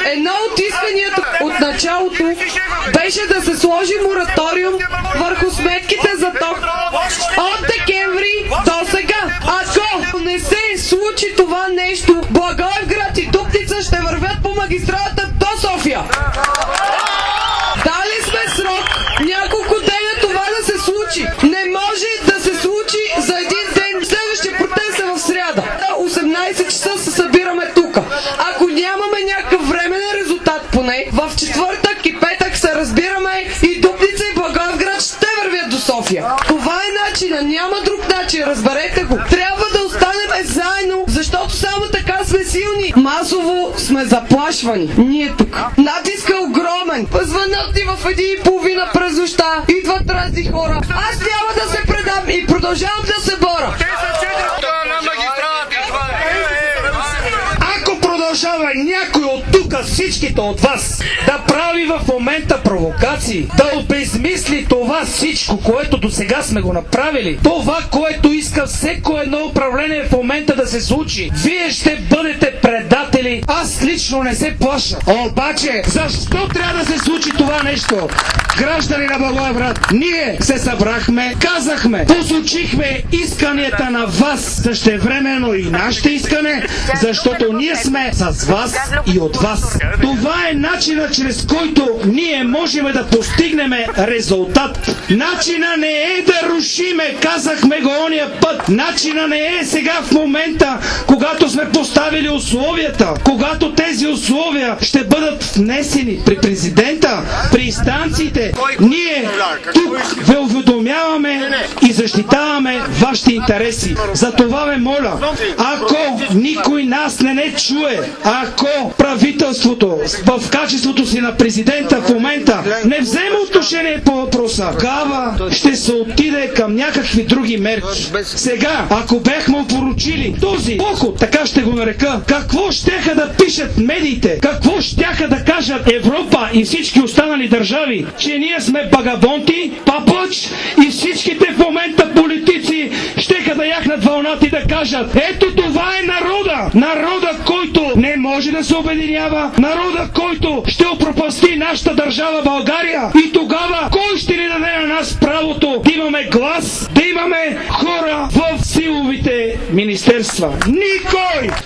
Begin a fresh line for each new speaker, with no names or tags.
Едно от исканията от началото беше да се сложи мораториум върху сметките за ток от декември до сега. Ако не се случи това нещо, Благоевград и Дупница ще вървят по магистралата до София. Дали сме срок няколко дена това да се случи. Не може да се случи за един ден. Следващия протест е в сряда. 18 часа се събираме тук. Ако нямаме някакъв временен резултат поне, в четвъртък и петък се разбираме и Дупница и Благоевград ще вървят до София. Това е начина, няма друг начин, разберете го. Трябва да останем заедно, защото само така сме силни. Масово сме заплашвани. Ние тук. Натискът е огромен. Звънят ни в 1:30 през нощта. Идват разни хора. Аз няма да се предам и продължавам да се боря.
Ако продължава някой от тук, всичките от вас, да прави в момента провокации, да обезмисли това всичко, което до сега сме го направили, това, което иска всеко едно управление в момента да се случи, вие ще бъдете предатели. Аз лично не се плаша. Обаче, защо трябва да се случи това нещо? Граждани на Благоевград, ние се събрахме, казахме, посочихме исканията на вас, същевременно и нашите искане, защото ние сме с вас и от вас. Това е начинът, чрез който ние можем да постигнем резултат. Начина не е да рушиме, казахме го ония път. Начина не е сега в момента, когато сме поставили условията, когато тези условия ще бъдат внесени при президента, при инстанциите. Ние тук ви уведомяваме и защитаваме вашите интереси. За това ме моля, ако никой нас не чуе, ако правителството в качеството си на президента в момента не вземе отношение по въпроса, тогава ще се отиде към някакви други мерки. Сега, ако бяхме опоручили този поход, така ще го нарека, какво щяха да пишат медиите, какво щяха да кажат Европа и всички останали държави, че ние сме багабонти, папъч и всичките в момента политици щеха да яхнат вълната и да кажат: ето това е народа! Народа, който не може да се обединява, народа, който ще опропасти нашата държава България. И тогава кой ще ни даде на нас правото да имаме глас, да имаме хора в силовите министерства? Никой!